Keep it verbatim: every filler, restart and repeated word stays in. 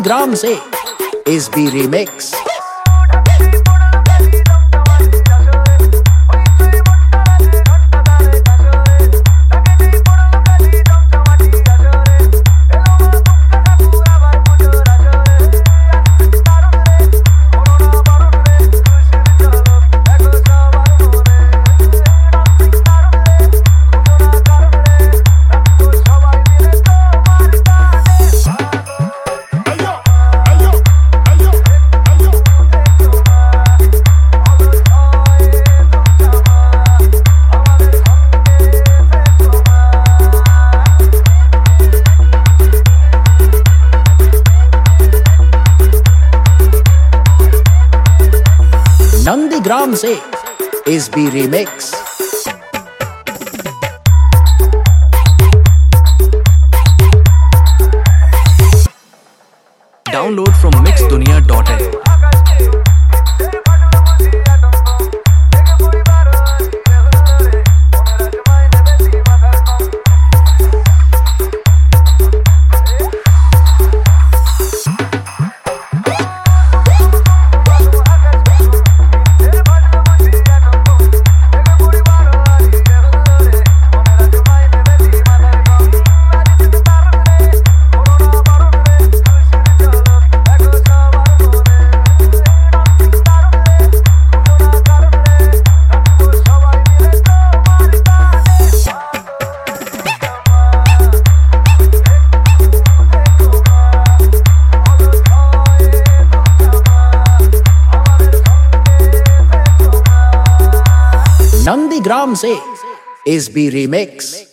नंदीग्राम से S B remix. Nandigram से S B remix. Download from mix दुनिया डॉट इन। नंदीग्राम से एस बी रिमिक्स।